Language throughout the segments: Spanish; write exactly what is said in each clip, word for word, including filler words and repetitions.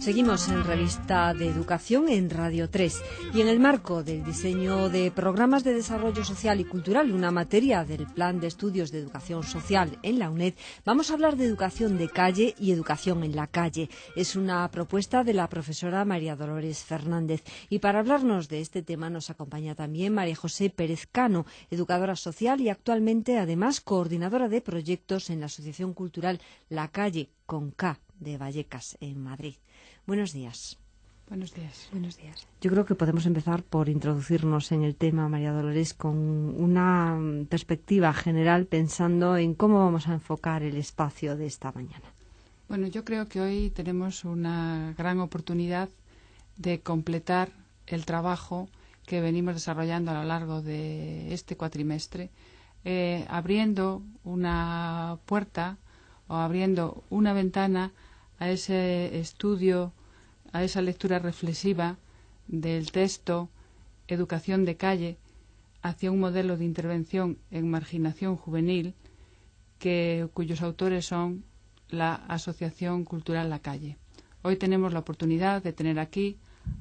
Seguimos en Revista de Educación en Radio tres y en el marco del diseño de programas de desarrollo social y cultural, una materia del Plan de Estudios de Educación Social en la UNED, vamos a hablar de educación de calle y educación en la calle. Es una propuesta de la profesora María Dolores Fernández y para hablarnos de este tema nos acompaña también María José Pérez Cano, educadora social y actualmente además coordinadora de proyectos en la Asociación Cultural La Calle con K de Vallecas en Madrid. Buenos días. Buenos días. Buenos días. Yo creo que podemos empezar por introducirnos en el tema, María Dolores, con una perspectiva general pensando en cómo vamos a enfocar el espacio de esta mañana. Bueno, yo creo que hoy tenemos una gran oportunidad de completar el trabajo que venimos desarrollando a lo largo de este cuatrimestre, eh, abriendo una puerta o abriendo una ventana a ese estudio, a esa lectura reflexiva del texto Educación de calle hacia un modelo de intervención en marginación juvenil que, cuyos autores son la Asociación Cultural La Calle. Hoy tenemos la oportunidad de tener aquí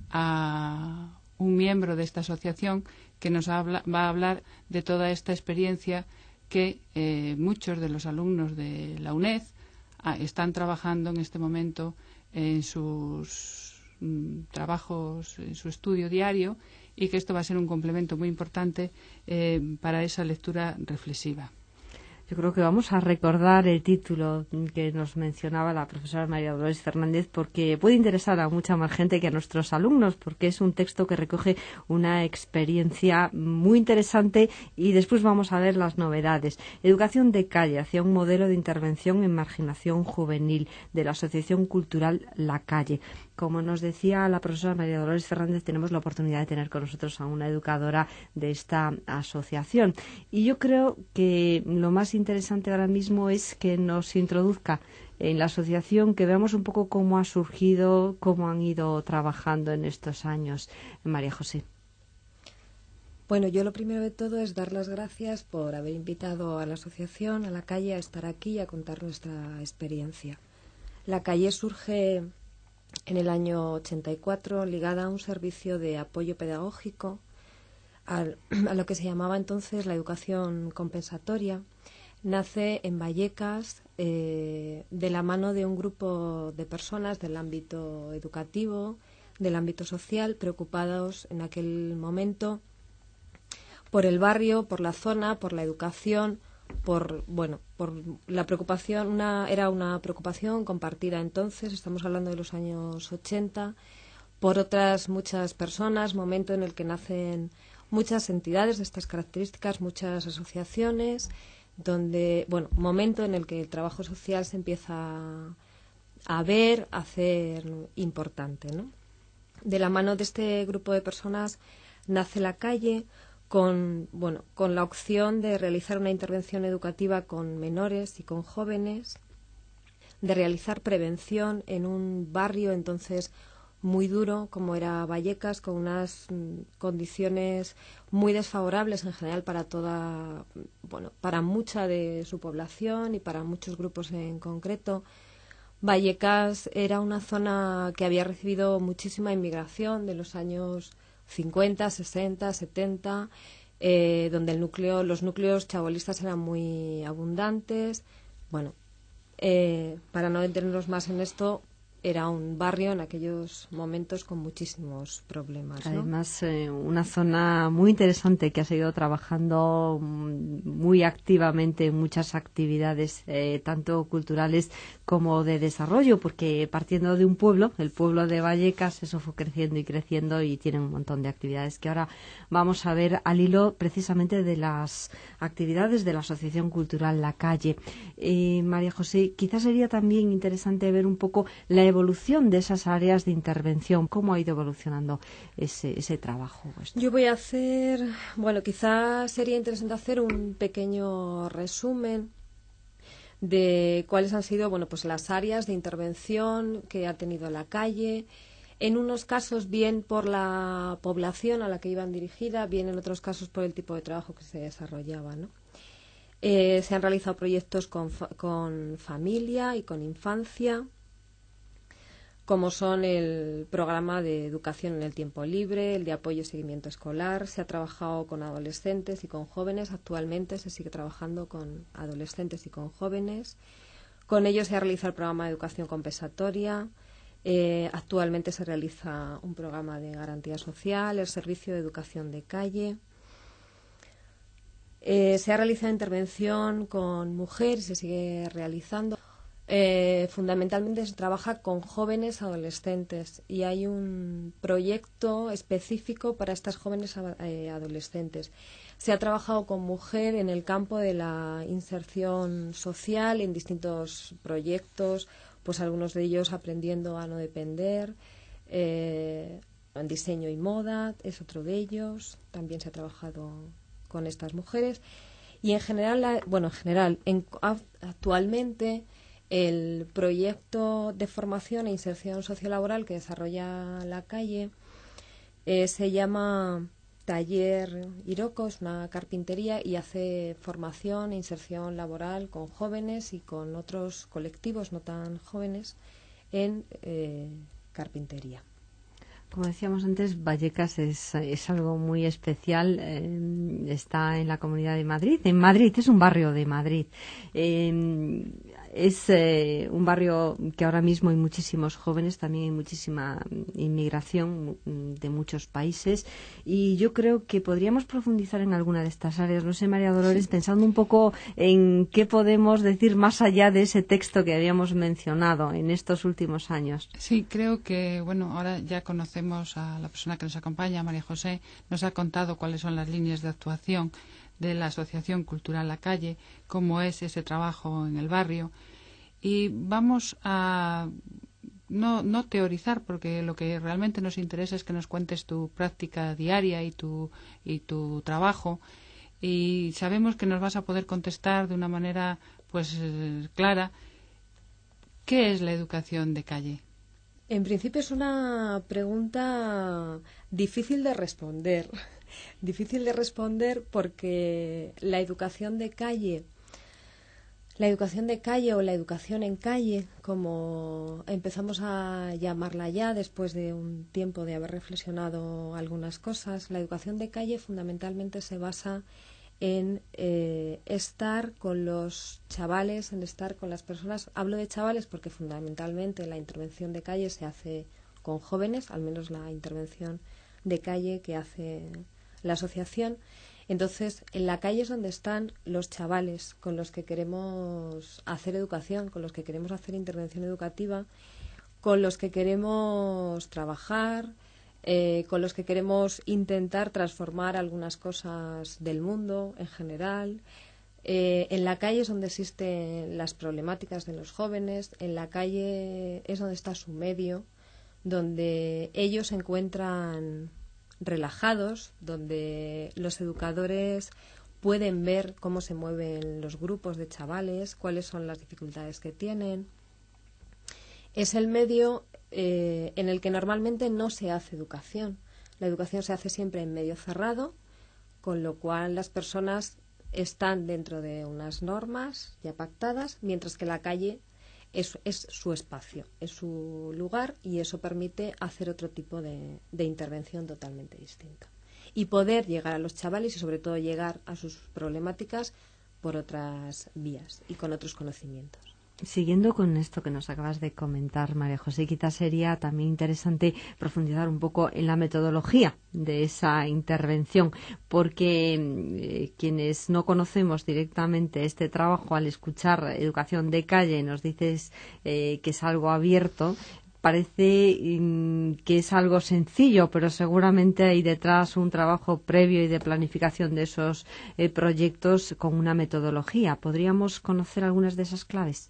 a un miembro de esta asociación que nos habla, va a hablar de toda esta experiencia que eh, muchos de los alumnos de la UNED ah, están trabajando en este momento en sus mm, trabajos, en su estudio diario, y que esto va a ser un complemento muy importante eh, para esa lectura reflexiva. Yo creo que vamos a recordar el título que nos mencionaba la profesora María Dolores Fernández porque puede interesar a mucha más gente que a nuestros alumnos, porque es un texto que recoge una experiencia muy interesante y después vamos a ver las novedades. Educación de calle hacia un modelo de intervención en marginación juvenil de la Asociación Cultural La Calle. Como nos decía la profesora María Dolores Fernández, tenemos la oportunidad de tener con nosotros a una educadora de esta asociación. Y yo creo que lo más interesante ahora mismo es que nos introduzca en la asociación, que veamos un poco cómo ha surgido, cómo han ido trabajando en estos años. María José. Bueno, yo lo primero de todo es dar las gracias por haber invitado a la asociación, a La Calle, a estar aquí y a contar nuestra experiencia. La Calle surge en el año ochenta y cuatro, ligada a un servicio de apoyo pedagógico, a, a lo que se llamaba entonces la educación compensatoria. Nace en Vallecas eh, de la mano de un grupo de personas del ámbito educativo, del ámbito social, preocupados en aquel momento por el barrio, por la zona, por la educación, por bueno, por la preocupación, una era una preocupación compartida entonces, estamos hablando de los años ochenta, por otras muchas personas, momento en el que nacen muchas entidades de estas características, muchas asociaciones, donde, bueno, momento en el que el trabajo social se empieza a ver, a hacer importante, ¿no? De la mano de este grupo de personas nace La Calle, con bueno con la opción de realizar una intervención educativa con menores y con jóvenes, de realizar prevención en un barrio entonces muy duro como era Vallecas, con unas mm, condiciones muy desfavorables en general para toda bueno para mucha de su población y para muchos grupos en concreto. Vallecas era una zona que había recibido muchísima inmigración de los años cincuenta, sesenta, setenta, eh, donde el núcleo, los núcleos chabolistas eran muy abundantes. Bueno, eh, para no detenernos más en esto, era un barrio en aquellos momentos con muchísimos problemas, ¿no? Además, eh, una zona muy interesante que ha seguido trabajando muy activamente en muchas actividades, eh, tanto culturales como de desarrollo, porque partiendo de un pueblo, el pueblo de Vallecas, eso fue creciendo y creciendo y tiene un montón de actividades que ahora vamos a ver al hilo precisamente de las actividades de la Asociación Cultural La Calle. Eh, María José, quizás sería también interesante ver un poco la evolución de esas áreas de intervención, cómo ha ido evolucionando ese, ese trabajo vuestro. Yo voy a hacer, bueno, quizás sería interesante hacer un pequeño resumen de cuáles han sido, bueno, pues las áreas de intervención que ha tenido La Calle, en unos casos bien por la población a la que iban dirigida, bien en otros casos por el tipo de trabajo que se desarrollaba, ¿no? Eh, se han realizado proyectos con, fa- con familia y con infancia. como son el programa de educación en el tiempo libre, el de apoyo y seguimiento escolar. Se ha trabajado con adolescentes y con jóvenes. Actualmente se sigue trabajando con adolescentes y con jóvenes. Con ellos se ha realizado el programa de educación compensatoria. Eh, actualmente se realiza un programa de garantía social, el servicio de educación de calle. Eh, se ha realizado intervención con mujeres, se sigue realizando. Eh, fundamentalmente se trabaja con jóvenes adolescentes y hay un proyecto específico para estas jóvenes eh, adolescentes. Se ha trabajado con mujer en el campo de la inserción social en distintos proyectos, pues algunos de ellos aprendiendo a no depender, eh, en diseño y moda es otro de ellos. También se ha trabajado con estas mujeres y en general, la, bueno, en general, en, actualmente el proyecto de formación e inserción sociolaboral que desarrolla la calle eh, se llama Taller Iroco, es una carpintería y hace formación e inserción laboral con jóvenes y con otros colectivos no tan jóvenes en eh, carpintería. Como decíamos antes, Vallecas es, es algo muy especial. Eh, está en la Comunidad de Madrid. En Madrid, es un barrio de Madrid. Eh, es eh, un barrio que ahora mismo hay muchísimos jóvenes, también hay muchísima inmigración de muchos países. Y yo creo que podríamos profundizar en alguna de estas áreas. No sé, María Dolores, sí. Pensando un poco en qué podemos decir más allá de ese texto que habíamos mencionado en estos últimos años. Sí, creo que, bueno, ahora ya conocemos a la persona que nos acompaña, María José, nos ha contado cuáles son las líneas de actuación de la Asociación Cultural La Calle, cómo es ese trabajo en el barrio. Y vamos a no, no teorizar, porque lo que realmente nos interesa es que nos cuentes tu práctica diaria y tu, y tu trabajo. Y sabemos que nos vas a poder contestar de una manera pues clara. ¿Qué es la educación de calle? En principio es una pregunta difícil de responder. Difícil de responder porque la educación de calle, la educación de calle o la educación en calle, como empezamos a llamarla ya después de un tiempo de haber reflexionado algunas cosas, la educación de calle fundamentalmente se basa en eh, estar con los chavales, en estar con las personas. Hablo de chavales porque fundamentalmente la intervención de calle se hace con jóvenes, al menos la intervención de calle que hace la asociación. Entonces, en la calle es donde están los chavales con los que queremos hacer educación, con los que queremos hacer intervención educativa, con los que queremos trabajar, Eh, con los que queremos intentar transformar algunas cosas del mundo en general. Eh, en la calle es donde existen las problemáticas de los jóvenes, en la calle es donde está su medio, donde ellos se encuentran relajados, donde los educadores pueden ver cómo se mueven los grupos de chavales, cuáles son las dificultades que tienen. Es el medio eh, en el que normalmente no se hace educación. La educación se hace siempre en medio cerrado, con lo cual las personas están dentro de unas normas ya pactadas, mientras que la calle es, es su espacio, es su lugar y eso permite hacer otro tipo de, de intervención totalmente distinta. Y poder llegar a los chavales y sobre todo llegar a sus problemáticas por otras vías y con otros conocimientos. Siguiendo con esto que nos acabas de comentar, María José, quizás sería también interesante profundizar un poco en la metodología de esa intervención, porque eh, quienes no conocemos directamente este trabajo, al escuchar educación de calle, nos dices eh, que es algo abierto, parece mm, que es algo sencillo, pero seguramente hay detrás un trabajo previo y de planificación de esos eh, proyectos con una metodología. ¿Podríamos conocer algunas de esas claves?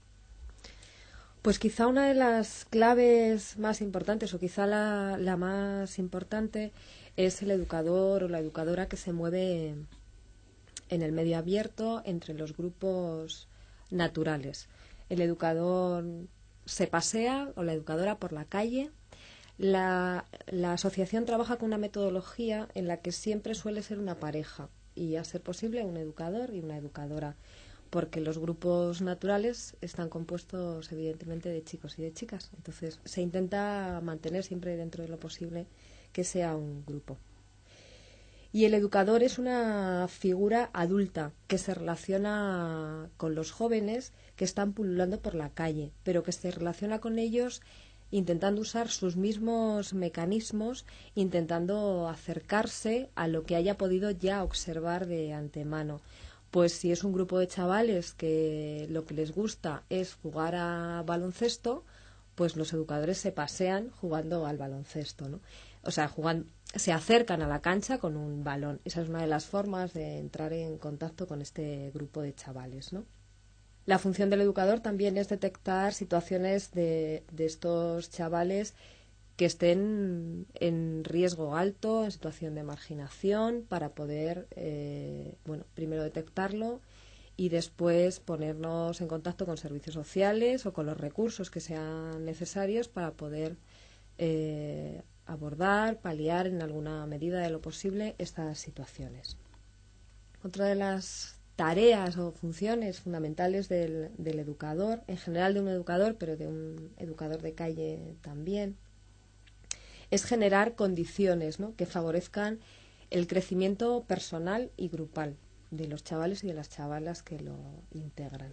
Pues quizá una de las claves más importantes, o quizá la, la más importante, es el educador o la educadora que se mueve en el medio abierto entre los grupos naturales. El educador se pasea o la educadora por la calle. La, la asociación trabaja con una metodología en la que siempre suele ser una pareja y, a ser posible, un educador y una educadora, porque los grupos naturales están compuestos evidentemente de chicos y de chicas. Entonces se intenta mantener siempre dentro de lo posible que sea un grupo. Y el educador es una figura adulta que se relaciona con los jóvenes que están pululando por la calle, pero que se relaciona con ellos intentando usar sus mismos mecanismos, intentando acercarse a lo que haya podido ya observar de antemano. Pues si es un grupo de chavales que lo que les gusta es jugar a baloncesto, pues los educadores se pasean jugando al baloncesto, ¿no? O sea, jugan, se acercan a la cancha con un balón. Esa es una de las formas de entrar en contacto con este grupo de chavales, ¿no? La función del educador también es detectar situaciones de, de estos chavales que estén en riesgo alto, en situación de marginación, para poder, eh, bueno, primero detectarlo y después ponernos en contacto con servicios sociales o con los recursos que sean necesarios para poder eh, abordar, paliar en alguna medida de lo posible estas situaciones. Otra de las tareas o funciones fundamentales del, del educador, en general de un educador, pero de un educador de calle también, es generar condiciones, ¿no?, que favorezcan el crecimiento personal y grupal de los chavales y de las chavalas que lo integran.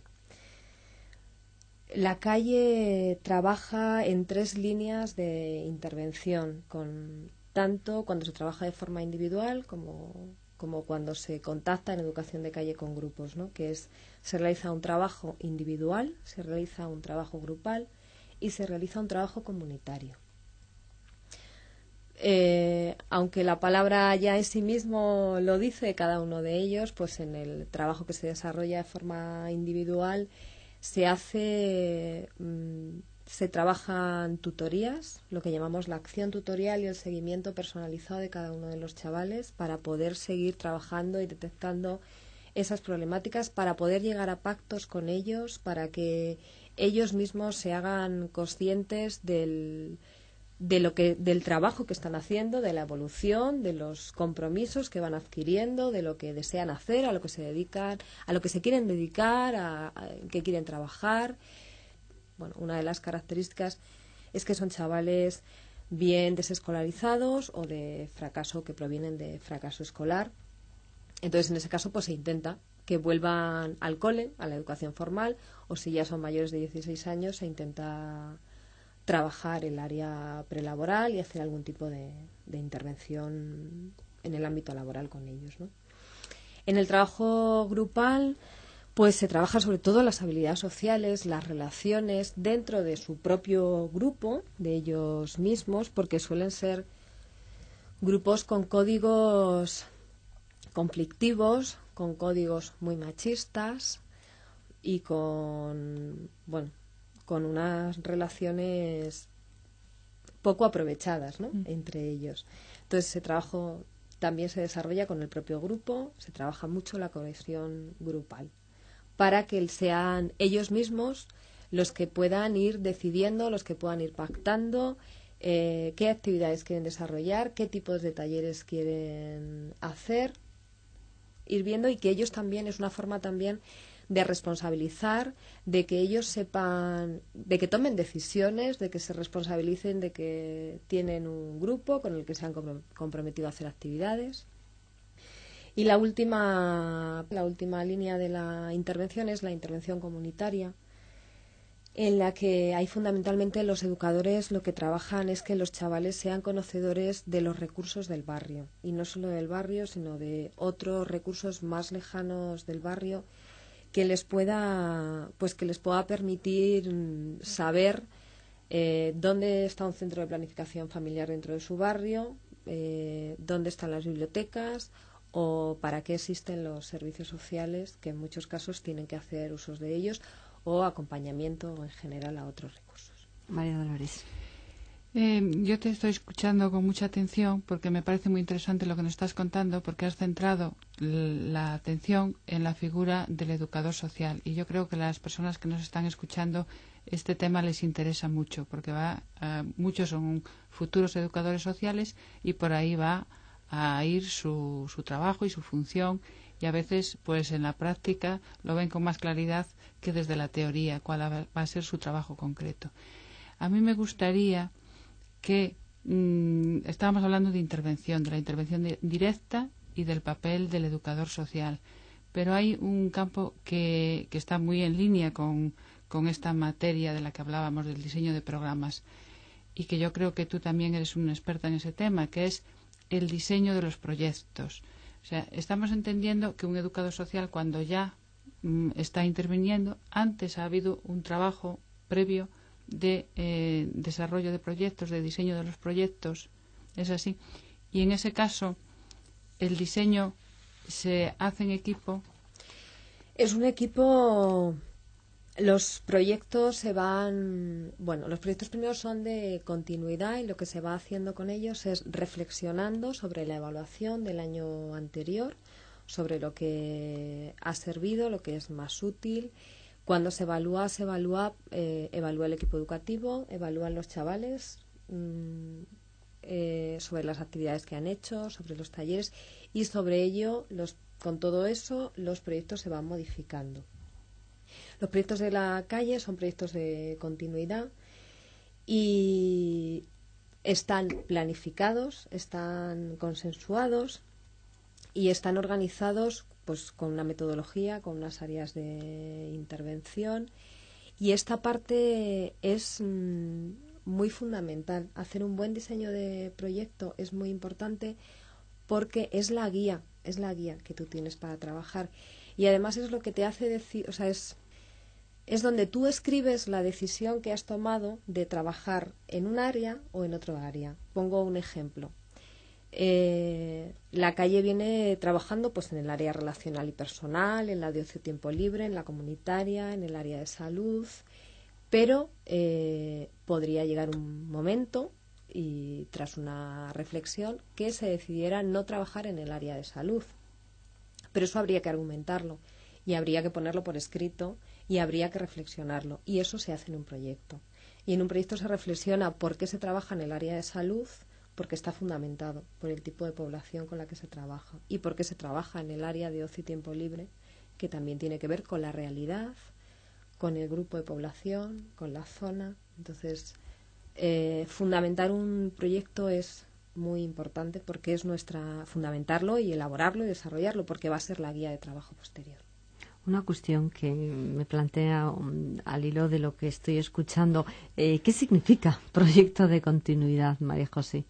La calle trabaja en tres líneas de intervención, con tanto cuando se trabaja de forma individual como, como cuando se contacta en educación de calle con grupos, ¿no?, que es, se realiza un trabajo individual, se realiza un trabajo grupal y se realiza un trabajo comunitario. Eh, aunque la palabra ya en sí mismo lo dice cada uno de ellos, pues en el trabajo que se desarrolla de forma individual se hace, mmm, se trabajan tutorías, lo que llamamos la acción tutorial y el seguimiento personalizado de cada uno de los chavales para poder seguir trabajando y detectando esas problemáticas, para poder llegar a pactos con ellos, para que ellos mismos se hagan conscientes del de lo que del trabajo que están haciendo, de la evolución, de los compromisos que van adquiriendo, de lo que desean hacer, a lo que se dedican, a lo que se quieren dedicar, a, a qué quieren trabajar. Bueno, una de las características es que son chavales bien desescolarizados o de fracaso, que provienen de fracaso escolar. Entonces, en ese caso, pues se intenta que vuelvan al cole, a la educación formal, o si ya son mayores de dieciséis años, se intenta trabajar el área prelaboral y hacer algún tipo de, de intervención en el ámbito laboral con ellos, ¿no? En el trabajo grupal, pues se trabaja sobre todo las habilidades sociales, las relaciones dentro de su propio grupo, de ellos mismos, porque suelen ser grupos con códigos conflictivos, con códigos muy machistas y con, bueno, con unas relaciones poco aprovechadas, ¿no?, mm. entre ellos. Entonces ese trabajo también se desarrolla con el propio grupo, se trabaja mucho la cohesión grupal, para que sean ellos mismos los que puedan ir decidiendo, los que puedan ir pactando eh, qué actividades quieren desarrollar, qué tipos de talleres quieren hacer, ir viendo, y que ellos también, es una forma también de responsabilizar, de que ellos sepan, de que tomen decisiones, de que se responsabilicen de que tienen un grupo con el que se han comprometido a hacer actividades. Y la última, la última línea de la intervención es la intervención comunitaria, en la que hay fundamentalmente los educadores lo que trabajan es que los chavales sean conocedores de los recursos del barrio, y no solo del barrio, sino de otros recursos más lejanos del barrio, que les pueda, pues que les pueda permitir saber eh, dónde está un centro de planificación familiar dentro de su barrio, eh, dónde están las bibliotecas o para qué existen los servicios sociales, que en muchos casos tienen que hacer usos de ellos, o acompañamiento en general a otros recursos. María Dolores. Eh, yo te estoy escuchando con mucha atención porque me parece muy interesante lo que nos estás contando, porque has centrado la atención en la figura del educador social, y yo creo que las personas que nos están escuchando este tema les interesa mucho, porque va uh, muchos son futuros educadores sociales y por ahí va a ir su, su trabajo y su función y a veces pues en la práctica lo ven con más claridad que desde la teoría cuál va a ser su trabajo concreto. A mí me gustaría que mmm, estábamos hablando de intervención, de la intervención de, directa y del papel del educador social, pero hay un campo que, que está muy en línea con, con esta materia de la que hablábamos, del diseño de programas, y que yo creo que tú también eres una experta en ese tema, que es el diseño de los proyectos. O sea, estamos entendiendo que un educador social, cuando ya mm, está interviniendo, antes ha habido un trabajo previo de eh, desarrollo de proyectos, de diseño de los proyectos, es así. Y en ese caso, el diseño se hace en equipo. Es un equipo. Los proyectos se van, bueno, los proyectos primero son de continuidad y lo que se va haciendo con ellos es reflexionando sobre la evaluación del año anterior, sobre lo que ha servido, lo que es más útil. Cuando se evalúa, se evalúa, eh, evalúa el equipo educativo, evalúan los chavales mmm, eh, sobre las actividades que han hecho, sobre los talleres, y sobre ello, los, con todo eso, los proyectos se van modificando. Los proyectos de la calle son proyectos de continuidad y están planificados, están consensuados y están organizados pues con una metodología, con unas áreas de intervención, y esta parte es mmm, muy fundamental. Hacer un buen diseño de proyecto es muy importante porque es la guía, es la guía que tú tienes para trabajar, y además es lo que te hace decir, o sea, es es donde tú escribes la decisión que has tomado de trabajar en un área o en otro área. Pongo un ejemplo. Eh, la calle viene trabajando pues en el área relacional y personal, en la de ocio tiempo libre, en la comunitaria, en el área de salud, pero eh, podría llegar un momento, y tras una reflexión, que se decidiera no trabajar en el área de salud. Pero eso habría que argumentarlo y habría que ponerlo por escrito y habría que reflexionarlo, y eso se hace en un proyecto. Y en un proyecto se reflexiona por qué se trabaja en el área de salud, porque está fundamentado por el tipo de población con la que se trabaja, y por qué se trabaja en el área de ocio y tiempo libre, que también tiene que ver con la realidad, con el grupo de población, con la zona. Entonces, eh, fundamentar un proyecto es muy importante porque es nuestra, fundamentarlo y elaborarlo y desarrollarlo, porque va a ser la guía de trabajo posterior. Una cuestión que me plantea um, al hilo de lo que estoy escuchando. Eh, ¿Qué significa proyecto de continuidad, María José?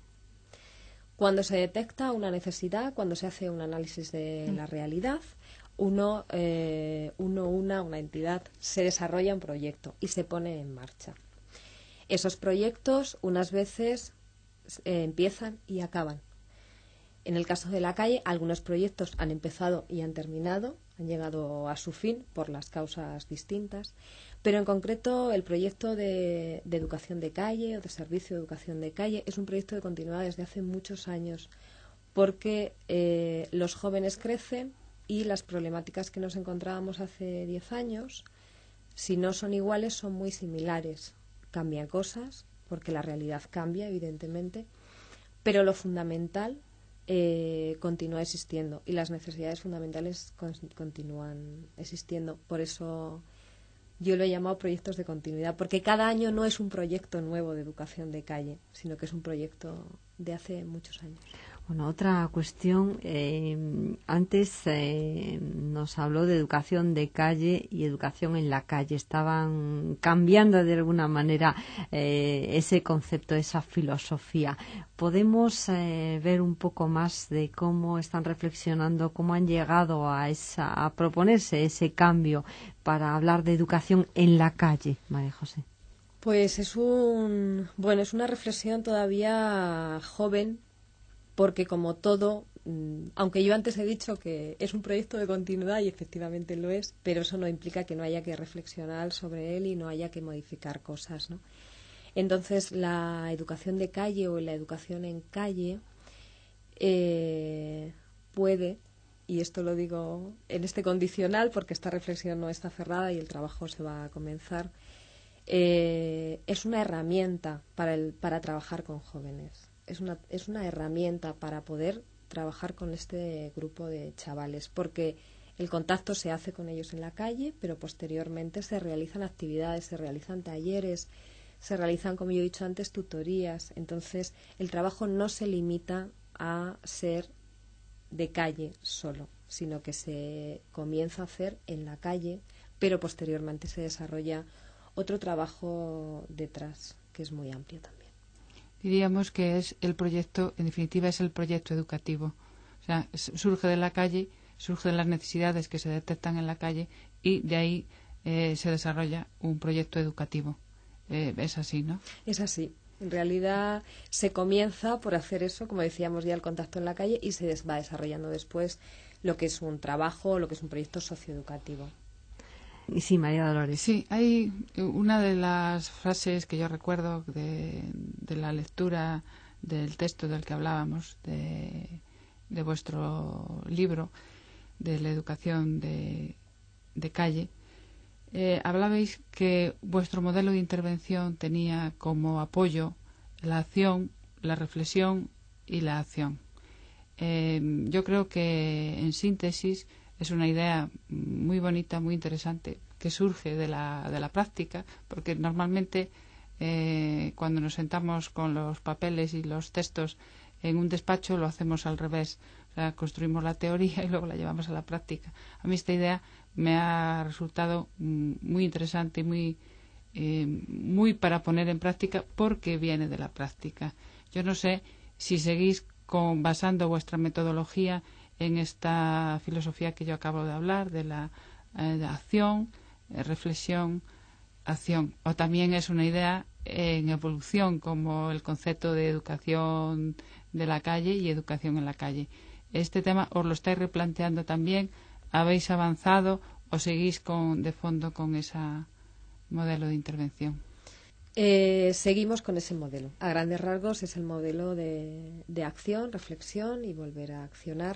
Cuando se detecta una necesidad, cuando se hace un análisis de la realidad, uno, eh, uno una, una entidad, se desarrolla un proyecto y se pone en marcha. Esos proyectos unas veces eh, empiezan y acaban. En el caso de la calle, algunos proyectos han empezado y han terminado, han llegado a su fin por las causas distintas, pero en concreto el proyecto de, de educación de calle o de servicio de educación de calle es un proyecto de continuidad desde hace muchos años, porque eh, los jóvenes crecen y las problemáticas que nos encontrábamos hace diez años, si no son iguales, son muy similares. Cambian cosas, porque la realidad cambia, evidentemente, pero lo fundamental Eh, continúa existiendo y las necesidades fundamentales con, continúan existiendo. Por eso yo lo he llamado proyectos de continuidad, porque cada año no es un proyecto nuevo de educación de calle, sino que es un proyecto de hace muchos años. Bueno, otra cuestión, eh, antes eh, nos habló de educación de calle y educación en la calle. Estaban cambiando de alguna manera eh, ese concepto, esa filosofía. ¿Podemos eh, ver un poco más de cómo están reflexionando, cómo han llegado a, esa, a proponerse ese cambio para hablar de educación en la calle, María José? Pues es un, bueno, es una reflexión todavía joven, porque como todo, aunque yo antes he dicho que es un proyecto de continuidad y efectivamente lo es, pero eso no implica que no haya que reflexionar sobre él y no haya que modificar cosas, ¿no? Entonces la educación de calle o la educación en calle eh, puede, y esto lo digo en este condicional porque esta reflexión no está cerrada y el trabajo se va a comenzar, eh, es una herramienta para, el, para trabajar con jóvenes. Es una, es una herramienta para poder trabajar con este grupo de chavales, porque el contacto se hace con ellos en la calle, pero posteriormente se realizan actividades, se realizan talleres, se realizan, como yo he dicho antes, tutorías. Entonces, el trabajo no se limita a ser de calle solo, sino que se comienza a hacer en la calle, pero posteriormente se desarrolla otro trabajo detrás, que es muy amplio también. Diríamos que es el proyecto, en definitiva, es el proyecto educativo. O sea, surge de la calle, surge de las necesidades que se detectan en la calle y de ahí eh, se desarrolla un proyecto educativo. Eh, es así, ¿no? Es así. En realidad se comienza por hacer eso, como decíamos ya, el contacto en la calle, y se va desarrollando después lo que es un trabajo, lo que es un proyecto socioeducativo. Y sí, María Dolores. Sí, hay una de las frases que yo recuerdo de, de la lectura del texto del que hablábamos, de, de vuestro libro, de la educación de, de calle. Eh, hablabais que vuestro modelo de intervención tenía como apoyo la acción, la reflexión y la acción. Eh, yo creo que, en síntesis, es una idea muy bonita, muy interesante, que surge de la, de la práctica, porque normalmente eh, cuando nos sentamos con los papeles y los textos en un despacho lo hacemos al revés. O sea, construimos la teoría y luego la llevamos a la práctica. A mí esta idea me ha resultado muy interesante y muy, eh, muy para poner en práctica, porque viene de la práctica. Yo no sé si seguís con, basando vuestra metodología en esta filosofía que yo acabo de hablar, de la eh, de acción, eh, reflexión, acción. O también es una idea en evolución, como el concepto de educación de la calle y educación en la calle. Este tema os lo estáis replanteando también. ¿Habéis avanzado o seguís con, de fondo con ese modelo de intervención? Eh, seguimos con ese modelo. A grandes rasgos es el modelo de, de acción, reflexión y volver a accionar.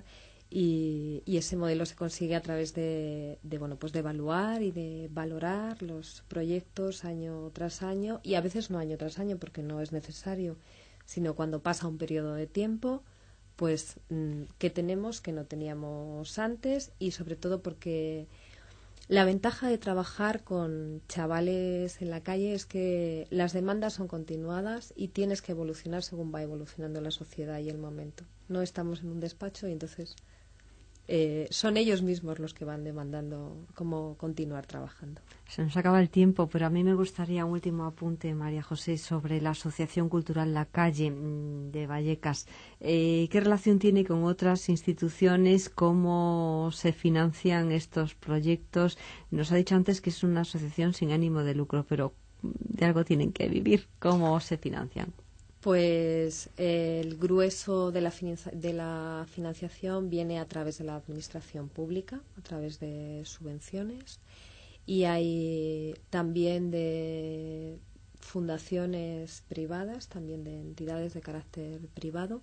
Y, y ese modelo se consigue a través de, de, bueno, pues de evaluar y de valorar los proyectos año tras año, y a veces no año tras año porque no es necesario, sino cuando pasa un periodo de tiempo, pues qué tenemos que no teníamos antes, y sobre todo porque la ventaja de trabajar con chavales en la calle es que las demandas son continuadas y tienes que evolucionar según va evolucionando la sociedad y el momento. No estamos en un despacho y entonces Eh, son ellos mismos los que van demandando cómo continuar trabajando. Se nos acaba el tiempo, pero a mí me gustaría un último apunte, María José, sobre la Asociación Cultural La Calle de Vallecas. Eh, ¿Qué relación tiene con otras instituciones? ¿Cómo se financian estos proyectos? Nos ha dicho antes que es una asociación sin ánimo de lucro, pero de algo tienen que vivir. ¿Cómo se financian? Pues eh, el grueso de la, de la financiación viene a través de la administración pública, a través de subvenciones, y hay también de fundaciones privadas, también de entidades de carácter privado,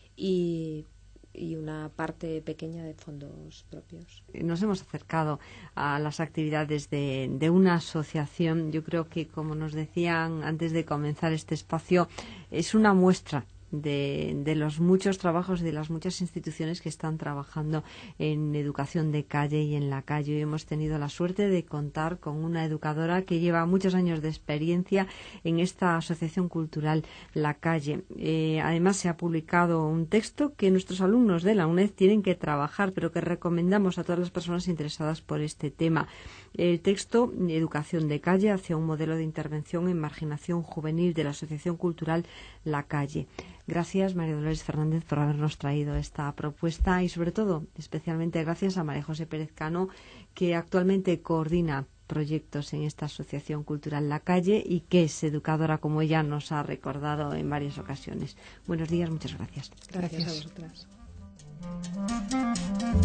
y y una parte pequeña de fondos propios. Nos hemos acercado a las actividades de, de una asociación. Yo creo que, como nos decían antes de comenzar este espacio, es una muestra de, de los muchos trabajos de las muchas instituciones que están trabajando en educación de calle y en la calle. Hoy hemos tenido la suerte de contar con una educadora que lleva muchos años de experiencia en esta asociación cultural La Calle. Eh, además, se ha publicado un texto que nuestros alumnos de la UNED tienen que trabajar, pero que recomendamos a todas las personas interesadas por este tema. El texto, Educación de Calle, hacia un modelo de intervención en marginación juvenil, de la Asociación Cultural La Calle. Gracias, María Dolores Fernández, por habernos traído esta propuesta, y sobre todo, especialmente gracias a María José Pérez Cano, que actualmente coordina proyectos en esta Asociación Cultural La Calle y que es educadora, como ella nos ha recordado en varias ocasiones. Buenos días, muchas gracias. Gracias, gracias. a vosotras.